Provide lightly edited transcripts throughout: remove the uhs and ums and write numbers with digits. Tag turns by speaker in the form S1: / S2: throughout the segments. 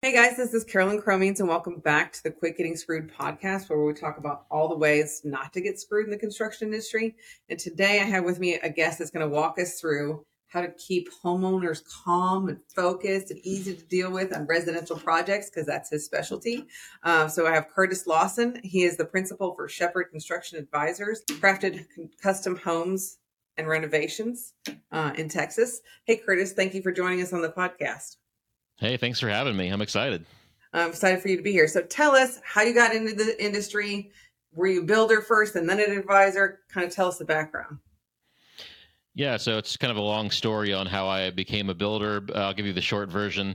S1: Hey guys, this is Carolyn Cromings, and welcome back to the Quit Getting Screwed podcast, where we talk about all the ways not to get screwed in the construction industry. And today I have with me a guest that's going to walk us through how to keep homeowners calm and focused and easy to deal with on residential projects, because that's his specialty. So I have Curtis Lawson. He is the principal for Shepherd Construction Advisors, crafted custom homes and renovations in Texas. Hey, Curtis, thank you for joining us on the podcast.
S2: Hey, thanks for having me. I'm excited.
S1: I'm excited for you to be here. So tell us how you got into the industry. Were you a builder first and then an advisor? Kind of tell us the background.
S2: Yeah, so it's kind of a long story on how I became a builder. I'll give you the short version.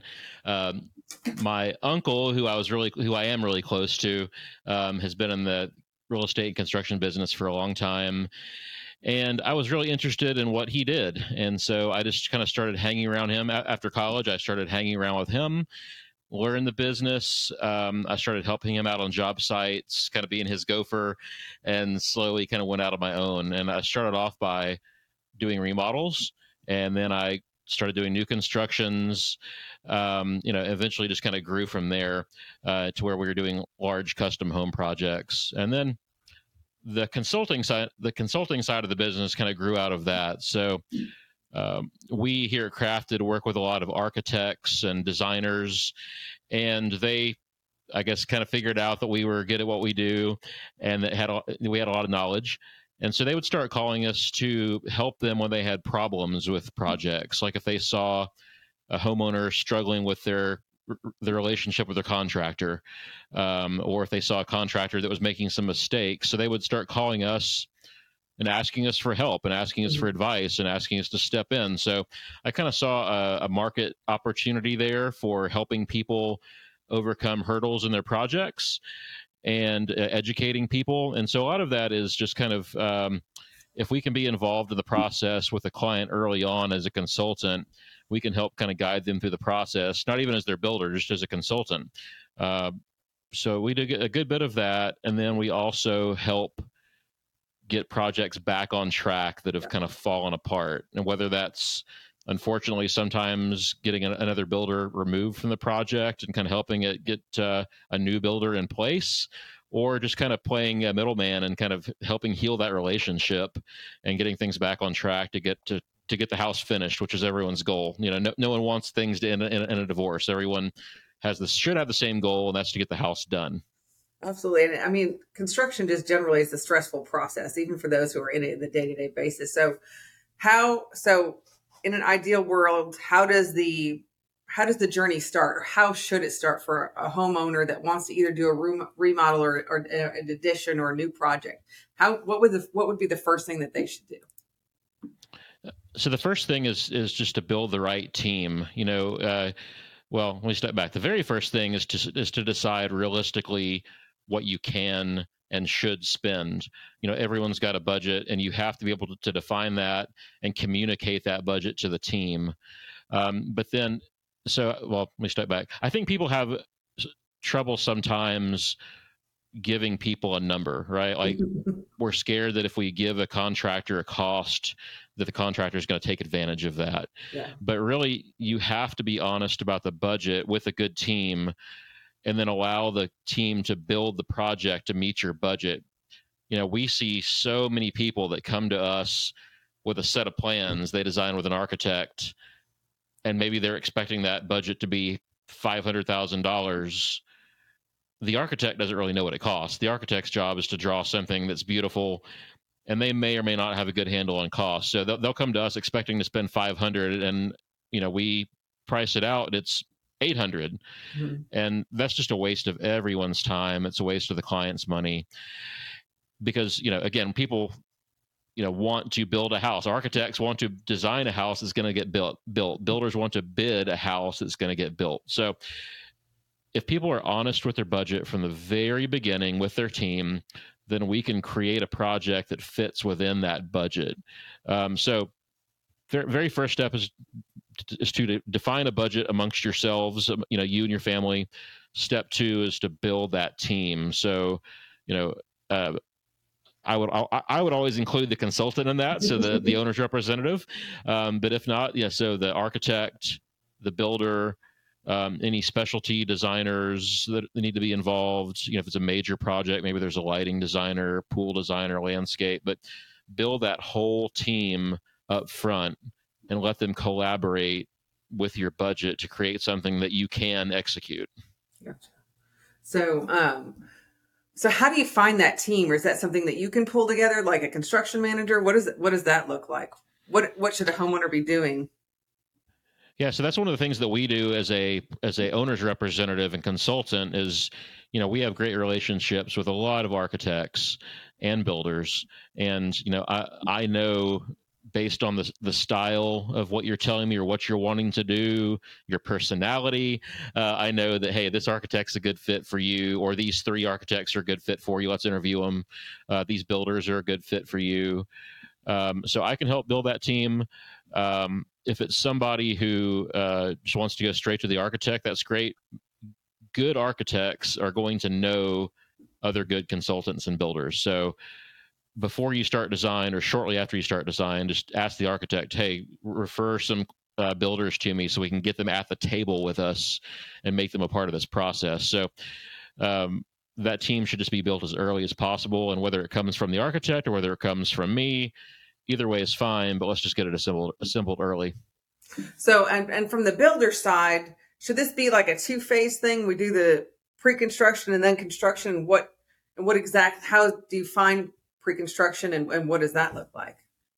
S2: My uncle, who I am really close to, has been in the real estate and construction business for a long time. And I was really interested in what he did. And so I just kind of started hanging around him. After college, I started hanging around with him, learn the business. I started helping him out on job sites, kind of being his gopher, and slowly kind of went out on my own. And I started off by doing remodels, and then I started doing new constructions. Eventually just kind of grew from there to where we were doing large custom home projects. And then the consulting side of the business kind of grew out of that. So we here at Crafted work with a lot of architects and designers, and they, I guess, kind of figured out that we were good at what we do, and that we had a lot of knowledge. And so they would start calling us to help them when they had problems with projects, like if they saw a homeowner struggling with their relationship with their contractor, or if they saw a contractor that was making some mistakes. So they would start calling us and asking us for help and asking us for advice and asking us to step in. So I kind of saw a market opportunity there for helping people overcome hurdles in their projects and educating people. And so a lot of that is just kind of, if we can be involved in the process with a client early on as a consultant, we can help kind of guide them through the process, not even as their builder, just as a consultant. So we do a good bit of that. And then we also help get projects back on track that have kind of fallen apart. And whether that's, unfortunately, sometimes getting another builder removed from the project and kind of helping it get a new builder in place, or just kind of playing a middleman and kind of helping heal that relationship and getting things back on track to get the house finished, which is everyone's goal. No one wants things to end in a divorce. Everyone should have the same goal, and that's to get the house done.
S1: Absolutely. And I mean, construction just generally is a stressful process, even for those who are in it on a day-to-day basis. So in an ideal world, how does the journey start, or how should it start for a homeowner that wants to either do a room remodel or an addition or a new project? What would be the first thing that they should do?
S2: So the first thing is just to build the right team. Well, let me step back. The very first thing is to decide realistically what you can and should spend. Everyone's got a budget, and you have to be able to define that and communicate that budget to the team. Let me step back. I think people have trouble sometimes giving people a number, right? Like we're scared that if we give a contractor a cost, that the contractor is going to take advantage of that.
S1: Yeah.
S2: But really, you have to be honest about the budget with a good team, and then allow the team to build the project to meet your budget. We see so many people that come to us with a set of plans they design with an architect, and maybe they're expecting that budget to be $500,000. The architect doesn't really know what it costs. The architect's job is to draw something that's beautiful, and they may or may not have a good handle on cost. So they'll come to us expecting to spend 500, and we price it out. It's 800, and that's just a waste of everyone's time. It's a waste of the client's money, because again, people want to build a house. Architects want to design a house that's going to get built. Builders want to bid a house that's going to get built. So if people are honest with their budget from the very beginning with their team, then we can create a project that fits within that budget. So the very first step is to define a budget amongst yourselves, you and your family. Step 2 is to build that team. So, I would always include the consultant in that, so the owner's representative. But if not, so the architect, the builder, any specialty designers that need to be involved. If it's a major project, maybe there's a lighting designer, pool designer, landscape, but build that whole team up front and let them collaborate with your budget to create something that you can execute.
S1: Gotcha. So how do you find that team, or is that something that you can pull together, like a construction manager? What does that look like? What should a homeowner be doing?
S2: Yeah, so that's one of the things that we do as a owner's representative and consultant is, we have great relationships with a lot of architects and builders, and I know based on the style of what you're telling me or what you're wanting to do, your personality, I know that, hey, this architect's a good fit for you, or these 3 architects are a good fit for you. Let's interview them. These builders are a good fit for you. So I can help build that team. If it's somebody who just wants to go straight to the architect, that's great. Good architects are going to know other good consultants and builders. So before you start design or shortly after you start design, just ask the architect, hey, refer some builders to me so we can get them at the table with us and make them a part of this process. So that team should just be built as early as possible. And whether it comes from the architect or whether it comes from me, either way is fine, but let's just get it assembled early.
S1: So, and from the builder side, should this be like a 2-phase thing? We do the pre-construction and then construction. How do you find pre-construction and what does that look like?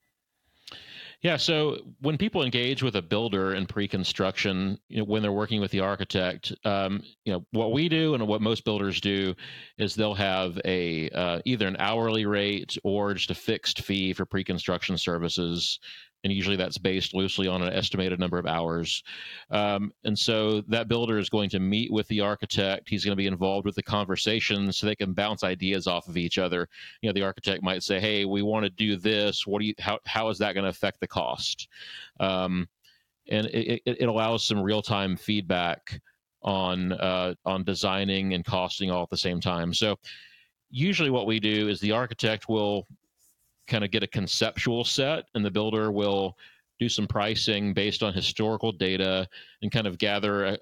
S2: Yeah, so when people engage with a builder in pre-construction, when they're working with the architect, what we do and what most builders do is they'll have either an hourly rate or just a fixed fee for pre-construction services. And usually that's based loosely on an estimated number of hours. And so that builder is going to meet with the architect. He's going to be involved with the conversation so they can bounce ideas off of each other. The architect might say, hey, we want to do this. How is that going to affect the cost? And it allows some real-time feedback on designing and costing all at the same time. So usually what we do is the architect will kind of get a conceptual set, and the builder will do some pricing based on historical data and kind of gather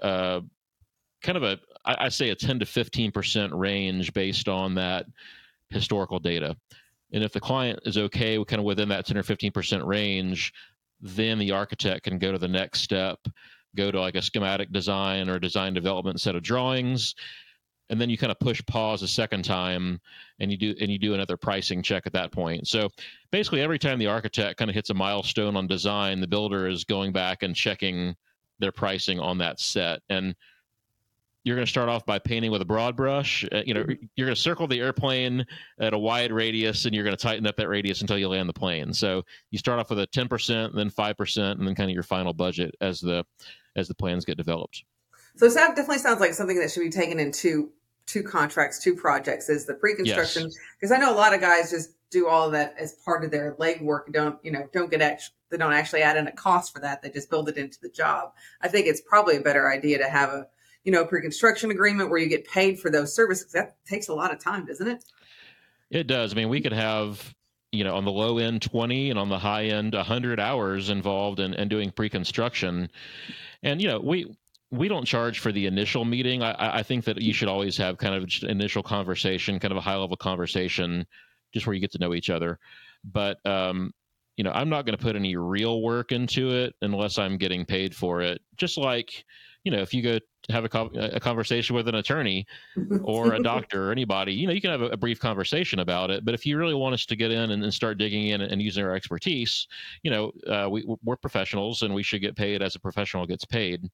S2: I say a 10 to 15% range based on that historical data. And if the client is okay with kind of within that 10 or 15% range, then the architect can go to the next step, go to like a schematic design or design development set of drawings. And then you kind of push pause a second time and you do another pricing check at that point. So basically every time the architect kind of hits a milestone on design, the builder is going back and checking their pricing on that set. And you're going to start off by painting with a broad brush. You're going to circle the airplane at a wide radius, and you're going to tighten up that radius until you land the plane. So you start off with a 10%, then 5%, and then kind of your final budget as the plans get developed.
S1: So it definitely sounds like something that should be taken in two contracts, 2 projects, is the pre-construction. Because I know a lot of guys just do all of that as part of their legwork. They don't actually add in a cost for that. They just build it into the job. I think it's probably a better idea to have a pre-construction agreement where you get paid for those services. That takes a lot of time, doesn't it?
S2: It does. I mean, we could have, on the low end 20 and on the high end 100 hours involved in doing pre-construction. And, we don't charge for the initial meeting. I think that you should always have kind of just initial conversation, kind of a high level conversation, just where you get to know each other. But, I'm not going to put any real work into it unless I'm getting paid for it. Just like, if you go have a conversation with an attorney or a doctor or anybody, you can have a brief conversation about it. But if you really want us to get in and start digging in and using our expertise, we're professionals and we should get paid as a professional gets paid.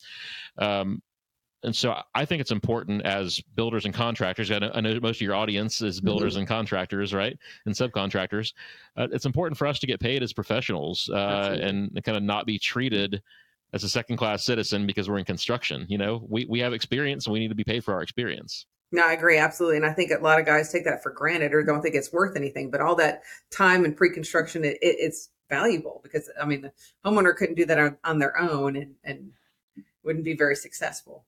S2: And so I think it's important as builders and contractors. I know most of your audience is builders and contractors, right? And subcontractors. It's important for us to get paid as professionals and kind of not be treated as a second-class citizen because we're in construction. We have experience and we need to be paid for our experience.
S1: No, I agree. Absolutely. And I think a lot of guys take that for granted or don't think it's worth anything, but all that time in pre-construction, it's valuable because the homeowner couldn't do that on their own and wouldn't be very successful.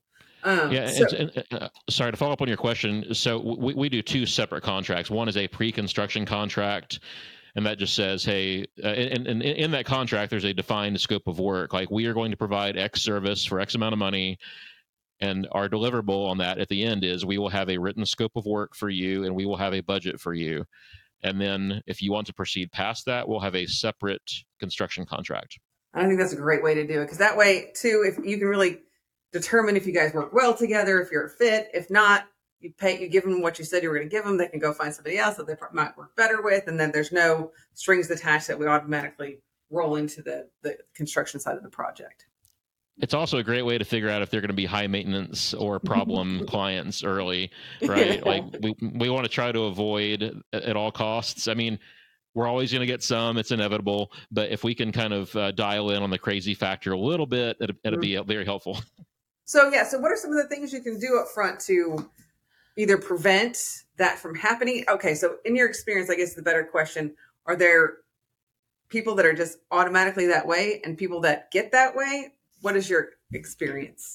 S2: Sorry to follow up on your question. So we do 2 separate contracts. One is a pre-construction contract, and that just says, hey, and in that contract, there's a defined scope of work. Like, we are going to provide X service for X amount of money. And our deliverable on that at the end is we will have a written scope of work for you and we will have a budget for you. And then if you want to proceed past that, we'll have a separate construction contract.
S1: I think that's a great way to do it, because that way too, if you can really determine if you guys work well together, if you're a fit. If not, you give them what you said you were going to give them. They can go find somebody else that they might work better with, and then there's no strings attached that we automatically roll into the construction side of the project.
S2: It's also a great way to figure out if they're going to be high maintenance or problem clients early, right? Like we want to try to avoid at all costs. I mean, we're always going to get some, it's inevitable, but if we can kind of dial in on the crazy factor a little bit, it'll be very helpful.
S1: So what are some of the things you can do up front to either prevent that from happening? Okay, so in your experience, I guess the better question, are there people that are just automatically that way and people that get that way? What is your experience?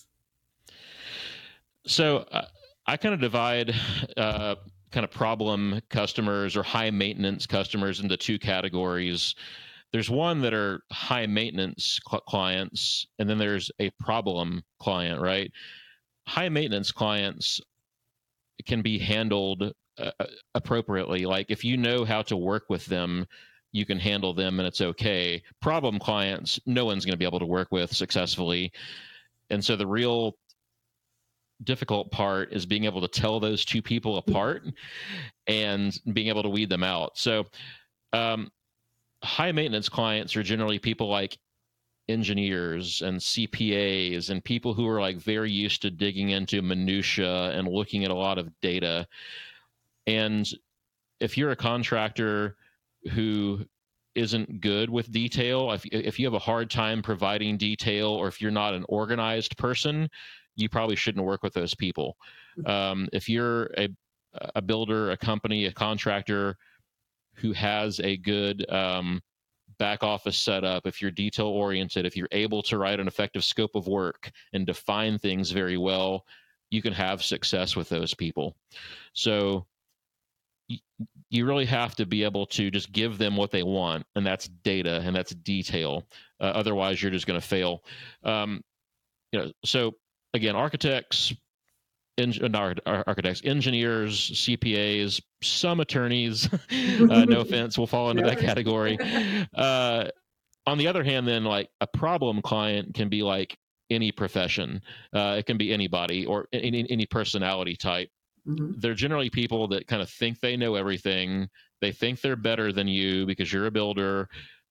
S2: So I kind of divide kind of problem customers or high maintenance customers into two categories. There's one that are high maintenance clients, and then there's a problem client, right? High maintenance clients can be handled appropriately. Like if you know how to work with them, you can handle them and it's okay. Problem clients, no one's going to be able to work with successfully. And so the real difficult part is being able to tell those two people apart and being able to weed them out. So high maintenance clients are generally people like engineers and CPAs and people who are like very used to digging into minutia and looking at a lot of data. And if you're a contractor who isn't good with detail, if you have a hard time providing detail, or if you're not an organized person, you probably shouldn't work with those people. If you're a builder, a company, a contractor who has a good back office setup, if you're detail oriented, if you're able to write an effective scope of work and define things very well, you can have success with those people. So you really have to be able to just give them what they want, and that's data and that's detail. Otherwise, you're just going to fail. So again, architects, engineers, CPAs, some attorneys, no offense, will fall into that category. On the other hand, then like a problem client can be like any profession. It can be anybody or any personality type. Mm-hmm. They're generally people that kind of think they know everything. They think they're better than you because you're a builder,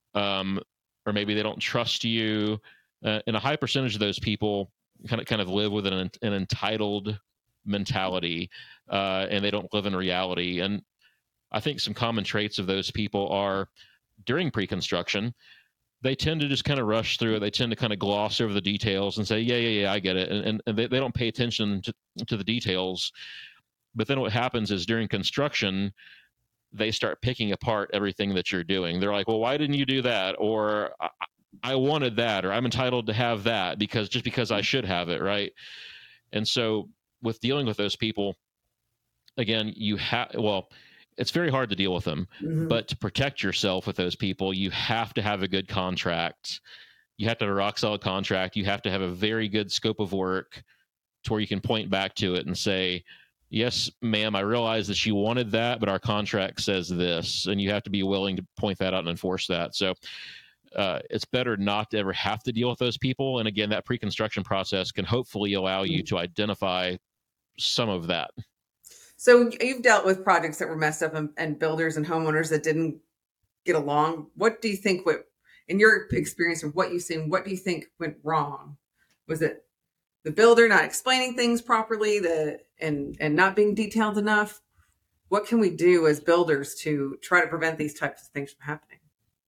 S2: or maybe they don't trust you. And a high percentage of those people kind of live with an entitled mentality, and they don't live in reality. And I think some common traits of those people are during pre-construction, they tend to just kind of rush through it. They tend to kind of gloss over the details and say, yeah, I get it. And they don't pay attention to the details. But then what happens is during construction, they start picking apart everything that you're doing. They're like, well, why didn't you do that? Or I wanted that, or I'm entitled to have that because I should have it, right? And so with dealing with those people, again, it's very hard to deal with them, mm-hmm. but to protect yourself with those people, you have to have a good contract. You have to have a rock solid contract. You have to have a very good scope of work to where you can point back to it and say, yes, ma'am, I realize that you wanted that, but our contract says this, and you have to be willing to point that out and enforce that. So it's better not to ever have to deal with those people. And again, that pre-construction process can hopefully allow you to identify some of that.
S1: So you've dealt with projects that were messed up and builders and homeowners that didn't get along. What do you think in your experience of what you've seen, what do you think went wrong? Was it the builder not explaining things properly, and not being detailed enough? What can we do as builders to try to prevent these types of things from happening?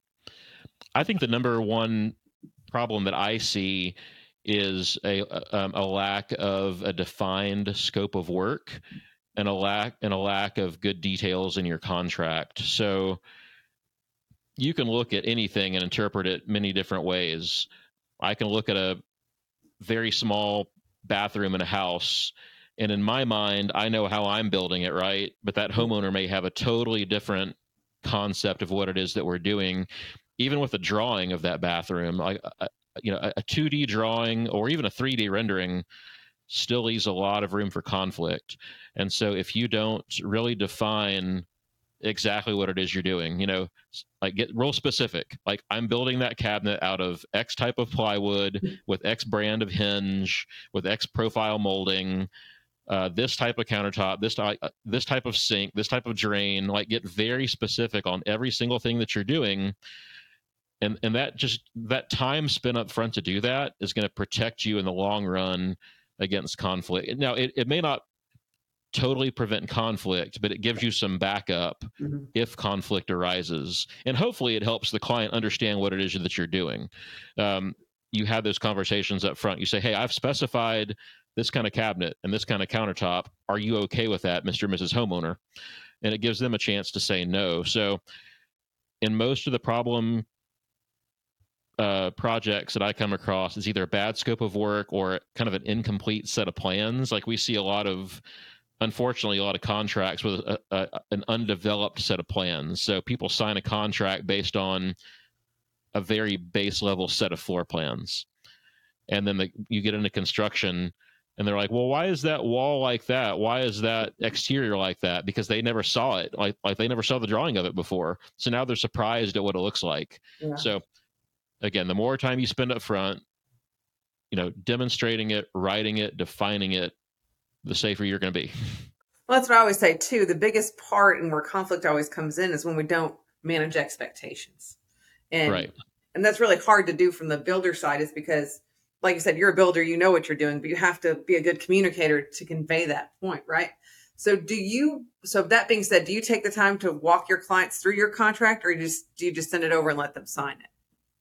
S2: I think the number one problem that I see is a lack of a defined scope of work and a lack of good details in your contract. So you can look at anything and interpret it many different ways. I can look at a very small bathroom in a house, and in my mind, I know how I'm building it, right? But that homeowner may have a totally different concept of what it is that we're doing. Even with the drawing of that bathroom, like a 2D drawing or even a 3D rendering still leaves a lot of room for conflict. And so if you don't really define exactly what it is you're doing, like get real specific, like I'm building that cabinet out of X type of plywood with X brand of hinge with X profile molding, this type of countertop, this type of sink, this type of drain, like get very specific on every single thing that you're doing. And that time spent up front to do that is going to protect you in the long run against conflict. Now, it may not totally prevent conflict, but it gives you some backup if conflict arises. And hopefully it helps the client understand what it is that you're doing. You have those conversations up front. You say, hey, I've specified this kind of cabinet and this kind of countertop. Are you okay with that, Mr. and Mrs. Homeowner? And it gives them a chance to say no. So in most of the problem projects that I come across, it's either a bad scope of work or kind of an incomplete set of plans. Like we see unfortunately, a lot of contracts with an undeveloped set of plans. So people sign a contract based on a very base level set of floor plans. And then you get into construction and they're like, well, why is that wall like that? Why is that exterior like that? Because they never saw it. Like they never saw the drawing of it before. So now they're surprised at what it looks like. Yeah. So again, the more time you spend up front, demonstrating it, writing it, defining it, the safer you're going to be.
S1: Well, that's what I always say too. The biggest part and where conflict always comes in is when we don't manage expectations. And,
S2: right.
S1: And that's really hard to do from the builder side, is because, like you said, you're a builder, you know what you're doing, but you have to be a good communicator to convey that point, right? So that being said, do you take the time to walk your clients through your contract, or do you just send it over and let them sign it?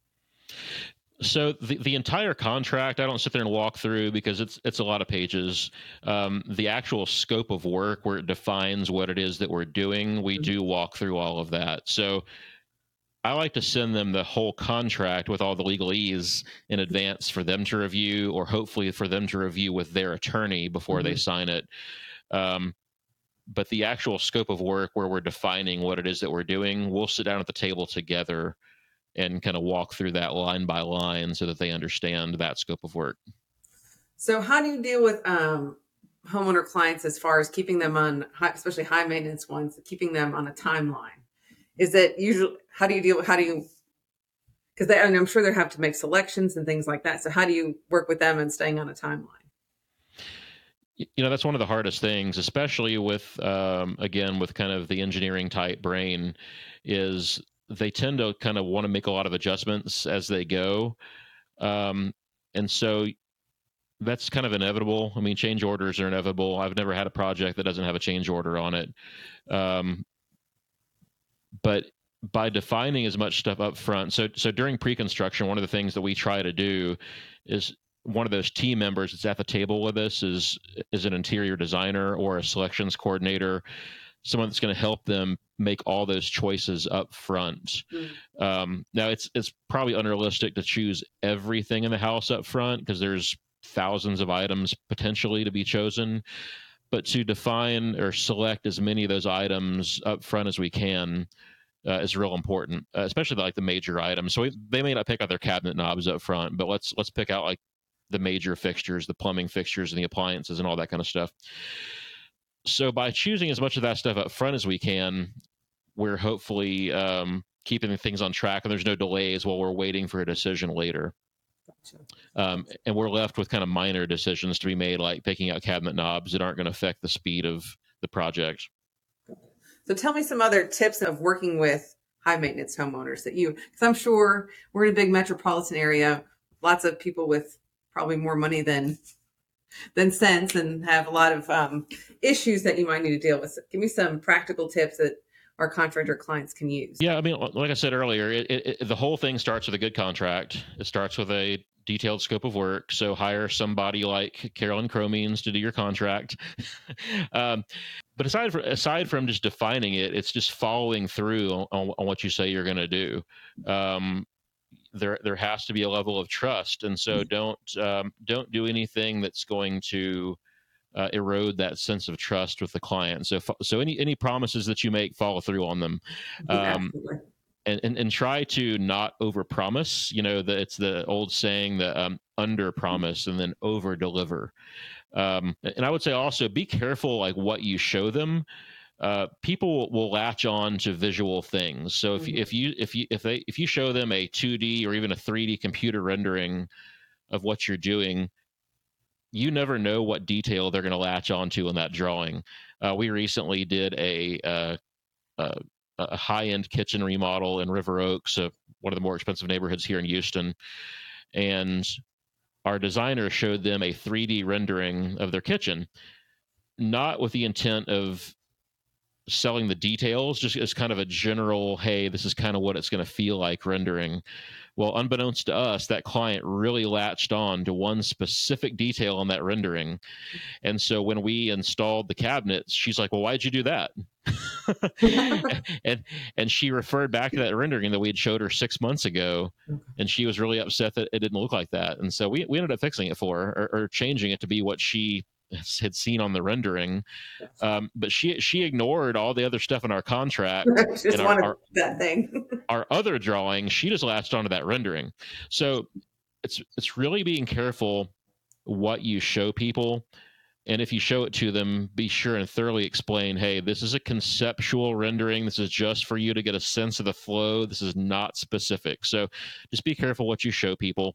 S2: So the entire contract, I don't sit there and walk through because it's a lot of pages. The actual scope of work, where it defines what it is that we're doing, we do walk through all of that. So I like to send them the whole contract with all the legalese in advance for them to review, or hopefully for them to review with their attorney before they sign it. But the actual scope of work, where we're defining what it is that we're doing, we'll sit down at the table together and kind of walk through that line by line so that they understand that scope of work.
S1: So how do you deal with homeowner clients as far as keeping them on, especially high maintenance ones, keeping them on a timeline? Is it usually, because I'm sure they have to make selections and things like that. So how do you work with them and staying on a timeline?
S2: That's one of the hardest things, especially with, again, with kind of the engineering type brain, is they tend to kind of want to make a lot of adjustments as they go. And so that's kind of inevitable. I mean, change orders are inevitable. I've never had a project that doesn't have a change order on it. But by defining as much stuff up front, so during pre-construction, one of the things that we try to do is, one of those team members that's at the table with us is an interior designer or a selections coordinator, someone that's going to help them make all those choices up front. Now, it's probably unrealistic to choose everything in the house up front because there's thousands of items potentially to be chosen. But to define or select as many of those items up front as we can is real important, especially like the major items. So they may not pick out their cabinet knobs up front, but let's pick out like the major fixtures, the plumbing fixtures and the appliances and all that kind of stuff. So by choosing as much of that stuff up front as we can, we're hopefully keeping things on track, and there's no delays while we're waiting for a decision later. Gotcha. And we're left with kind of minor decisions to be made, like picking out cabinet knobs that aren't going to affect the speed of the project.
S1: So tell me some other tips of working with high maintenance homeowners because I'm sure we're in a big metropolitan area, lots of people with probably more money than sense, and have a lot of issues that you might need to deal with. So give me some practical tips that our contractor clients can use.
S2: Yeah, I mean, like I said earlier, the whole thing starts with a good contract. It starts with a detailed scope of work. So hire somebody like Carolyn Cromines to do your contract. But aside from just defining it, it's just following through on what you say you're going to do. There has to be a level of trust, and so don't do anything that's going to erode that sense of trust with the client. So any promises that you make, follow through on them, and try to not overpromise. It's the old saying that under promise and then over deliver. And I would say also be careful like what you show them. People will latch on to visual things. So if you show them a 2D or even a 3D computer rendering of what you're doing, you never know what detail they're going to latch onto in that drawing. We recently did a, a high-end kitchen remodel in River Oaks, one of the more expensive neighborhoods here in Houston, and our designer showed them a 3D rendering of their kitchen, not with the intent of selling the details, just as kind of a general, hey, this is kind of what it's going to feel like rendering. Well, unbeknownst to us, that client really latched on to one specific detail on that rendering. And so when we installed the cabinets, she's like, well, why'd you do that? and and she referred back to that rendering that we had showed her 6 months ago. And she was really upset that it didn't look like that. And so we ended up fixing it for her, or changing it to be what she had seen on the rendering. But she ignored all the other stuff in our contract.
S1: Just
S2: and
S1: wanted that thing.
S2: our other drawing, she just latched onto that rendering. So it's really being careful what you show people. And if you show it to them, be sure and thoroughly explain, hey, this is a conceptual rendering. This is just for you to get a sense of the flow. This is not specific. So just be careful what you show people.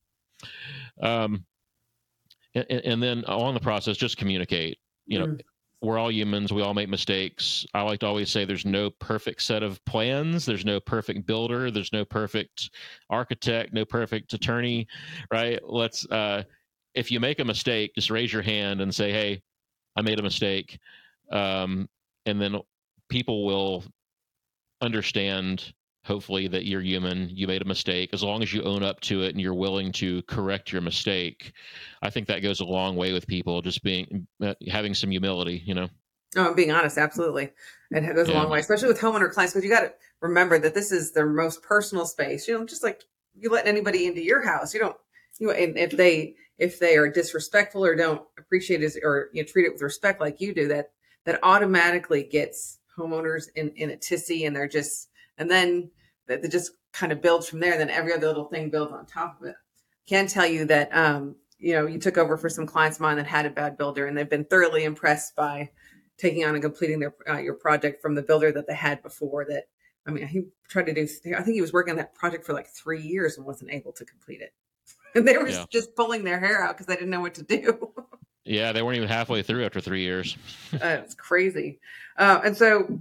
S2: And then along the process, just communicate. We're all humans. We all make mistakes. I like to always say there's no perfect set of plans. There's no perfect builder. There's no perfect architect, no perfect attorney, right? If you make a mistake, just raise your hand and say, hey, I made a mistake. And then people will understand, hopefully, that you're human. You made a mistake. As long as you own up to it and you're willing to correct your mistake, I think that goes a long way with people, just having some humility,
S1: Oh, I'm being honest. Absolutely. It goes a long way, especially with homeowner clients, because you got to remember that this is their most personal space. Just like you let anybody into your house, and if they are disrespectful or don't appreciate it or treat it with respect like you do, that automatically gets homeowners in a tizzy, and then that just kind of builds from there. And then every other little thing builds on top of it. Can tell you that, you took over for some clients of mine that had a bad builder, and they've been thoroughly impressed by taking on and completing your project from the builder that they had before. He tried to do, I think he was working on that project for like 3 years and wasn't able to complete it. And they were just pulling their hair out because they didn't know what to do.
S2: Yeah, they weren't even halfway through after 3 years.
S1: It's crazy. And so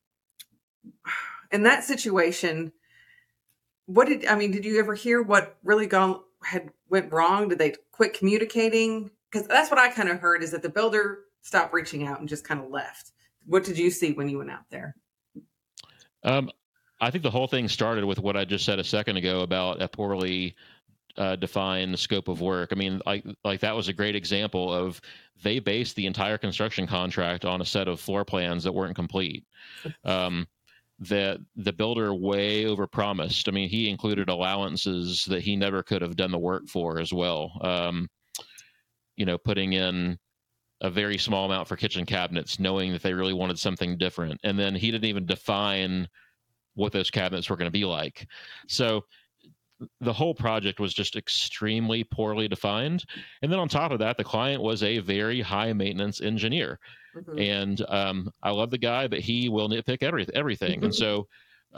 S1: in that situation, did you ever hear what really went wrong? Did they quit communicating? Because that's what I kind of heard, is that the builder stopped reaching out and just kind of left. What did you see when you went out there?
S2: I think the whole thing started with what I just said a second ago about a poorly defined scope of work. Like that was a great example of, they based the entire construction contract on a set of floor plans that weren't complete. The builder way overpromised. He included allowances that he never could have done the work for as well. Putting in a very small amount for kitchen cabinets, knowing that they really wanted something different. And then he didn't even define what those cabinets were going to be like. So the whole project was just extremely poorly defined. And then on top of that, the client was a very high maintenance engineer. Mm-hmm. And I love the guy, but he will nitpick everything. And so,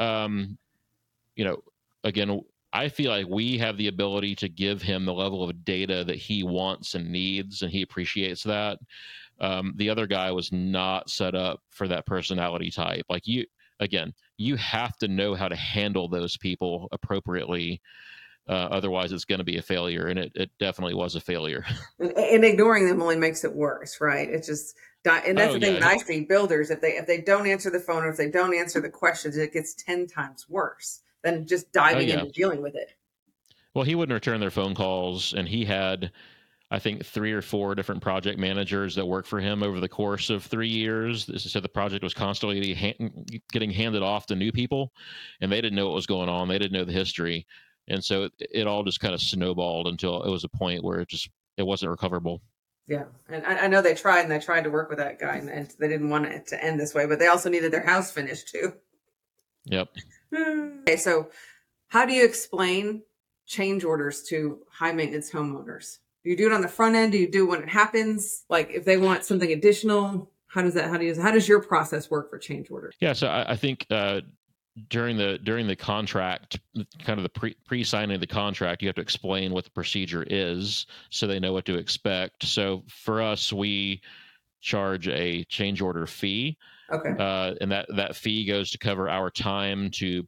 S2: again, I feel like we have the ability to give him the level of data that he wants and needs, and he appreciates that. The other guy was not set up for that personality type. Like you have to know how to handle those people appropriately. Otherwise, it's going to be a failure, and it definitely was a failure.
S1: And ignoring them only makes it worse, right? It's just, and that's the thing that I see builders, if they don't answer the phone, or if they don't answer the questions, it gets 10 times worse than just diving into dealing with it.
S2: Well, he wouldn't return their phone calls, and he had, I think, 3 or 4 different project managers that worked for him over the course of 3 years. So the project was constantly getting handed off to new people, and they didn't know what was going on. They didn't know the history. And so it all just kind of snowballed until it was a point where it wasn't recoverable.
S1: Yeah. And I know they tried to work with that guy, and they didn't want it to end this way, but they also needed their house finished too.
S2: Yep.
S1: Okay. So how do you explain change orders to high maintenance homeowners? Do you do it on the front end? Do you do it when it happens? Like if they want something additional, how does your process work for change orders?
S2: Yeah, so I think during the contract, kind of the pre-signing of the contract, you have to explain what the procedure is so they know what to expect. So for us, we charge a change order fee.
S1: Okay.
S2: And that fee goes to cover our time to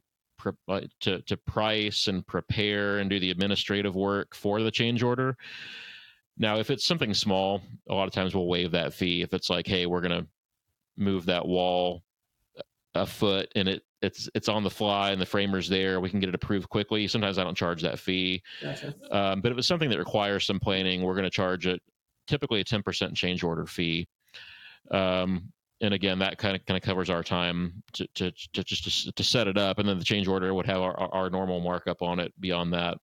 S2: price and prepare and do the administrative work for the change order. Now, if it's something small, a lot of times we'll waive that fee. If it's like, hey, we're going to move that wall a foot and it's on the fly and the framer's there, we can get it approved quickly. Sometimes I don't charge that fee.
S1: Gotcha.
S2: But if it's something that requires some planning, we're going to charge typically a 10% change order fee. And again, that kind of covers our time to set it up, and then the change order would have our normal markup on it beyond that.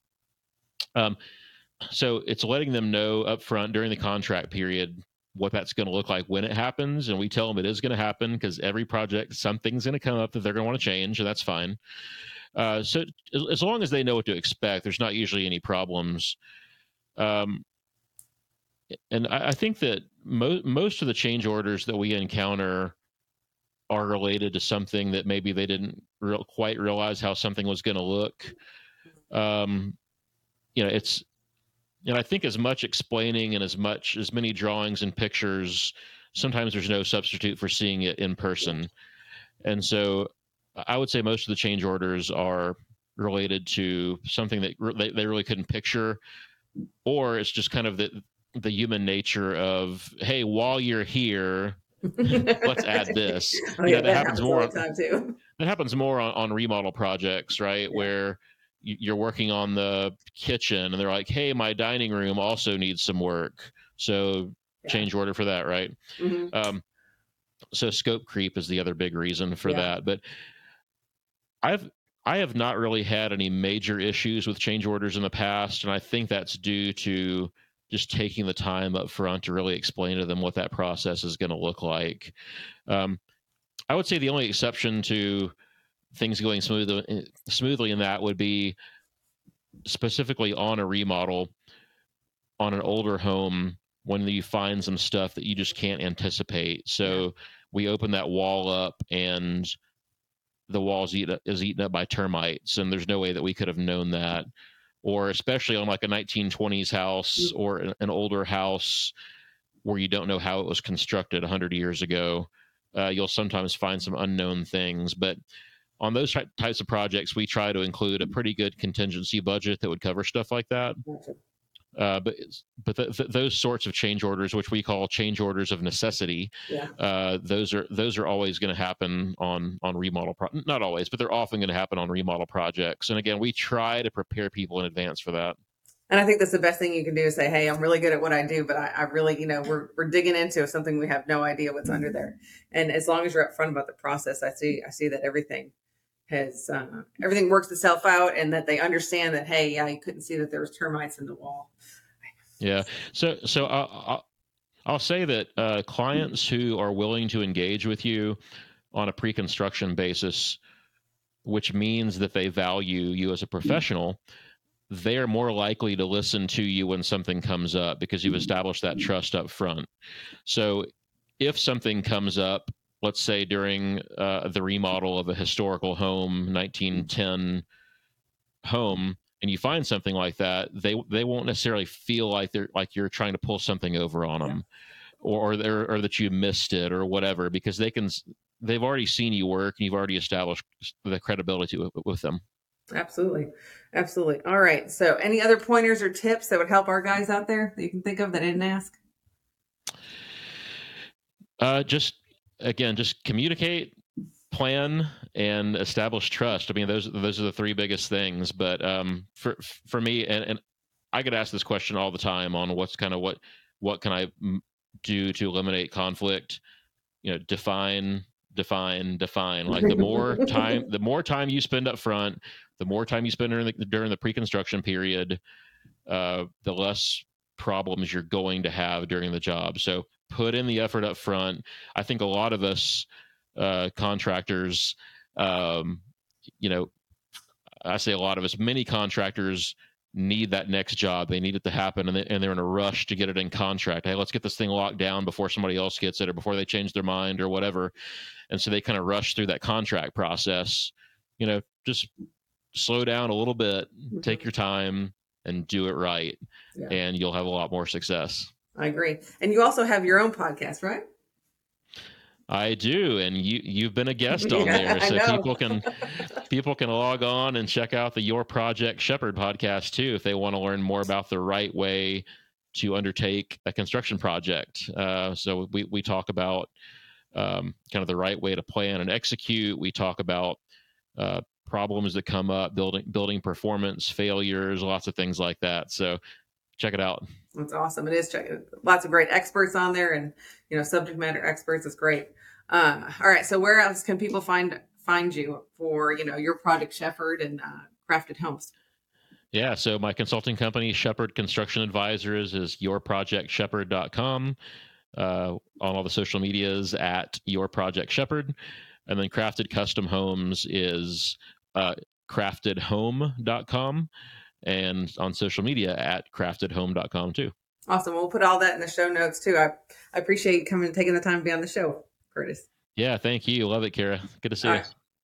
S2: So it's letting them know up front during the contract period what that's going to look like when it happens, and we tell them it is going to happen because every project, something's going to come up that they're going to want to change, and that's fine. So as long as they know what to expect, there's not usually any problems. And I think that most of the change orders that we encounter are related to something that maybe they didn't quite realize how something was going to look. It's, and I think as much explaining and as many drawings and pictures, sometimes there's no substitute for seeing it in person. And so I would say most of the change orders are related to something that they really couldn't picture, or it's just kind of the human nature of, hey, while you're here, let's add this.
S1: That happens more all the time too.
S2: That happens more on remodel projects, right? Yeah. Where you're working on the kitchen and they're like, hey, my dining room also needs some work. So change order for that, right? Mm-hmm. So scope creep is the other big reason for that. But I have not really had any major issues with change orders in the past, and I think that's due to just taking the time up front to really explain to them what that process is going to look like. I would say the only exception to things going smoothly in that would be specifically on a remodel on an older home when you find some stuff that you just can't anticipate. So we open that wall up and the wall is eaten up by termites, and there's no way that we could have known that. Or especially on like a 1920s house or an older house where you don't know how it was constructed 100 years ago, you'll sometimes find some unknown things. But on those types of projects, we try to include a pretty good contingency budget that would cover stuff like that. But those sorts of change orders, which we call change orders of necessity, those are always going to happen on remodel. Not always, but they're often going to happen on remodel projects. And again, we try to prepare people in advance for that.
S1: And I think that's the best thing you can do is say, hey, I'm really good at what I do, but I really, we're digging into something we have no idea what's under there. And as long as you're upfront about the process, I see that everything works itself out, and that they understand that, hey, you couldn't see that there was termites in the wall.
S2: Yeah. So I'll say that clients who are willing to engage with you on a pre-construction basis, which means that they value you as a professional, they are more likely to listen to you when something comes up because you've established that trust up front. So if something comes up, let's say during the remodel of a historical home, 1910 home, and you find something like that, they won't necessarily feel like you're trying to pull something over on them, or that you missed it or whatever, because they've already seen you work and you've already established the credibility with them.
S1: Absolutely. All right. So any other pointers or tips that would help our guys out there that you can think of that I didn't ask?
S2: Just communicate, plan, and establish trust. I mean, those are the three biggest things. But for me, and I get asked this question all the time on what can I do to eliminate conflict? Define. Like the more time you spend up front, the more time you spend during the pre-construction period, the less problems you're going to have during the job. So put in the effort up front. I think a lot of us contractors, I say a lot of us, many contractors need that next job. They need it to happen, and they're in a rush to get it in contract. Hey, let's get this thing locked down before somebody else gets it or before they change their mind or whatever. And so they kind of rush through that contract process. Just slow down a little bit, take your time, and do it right, and you'll have a lot more success.
S1: I agree. And you also have your own podcast, right?
S2: I do, and you've been a guest on there, so people can log on and check out the Your Project Shepherd podcast too if they want to learn more about the right way to undertake a construction project. So we talk about kind of the right way to plan and execute. We talk about problems that come up, building performance, failures, lots of things like that. So check it out.
S1: That's awesome. It is. Lots of great experts on there, and subject matter experts. It's great. All right. So where else can people find you for Your Project Shepherd and Crafted Homes?
S2: Yeah. So my consulting company, Shepherd Construction Advisors, is yourprojectshepherd.com. On all the social medias at Your Project Shepherd, and then Crafted Custom Homes is craftedhome.com, and on social media at craftedhome.com too.
S1: Awesome. We'll put all that in the show notes too. I appreciate you coming and taking the time to be on the show, Curtis.
S2: Yeah, thank you. Love it, Kara. Good to see you.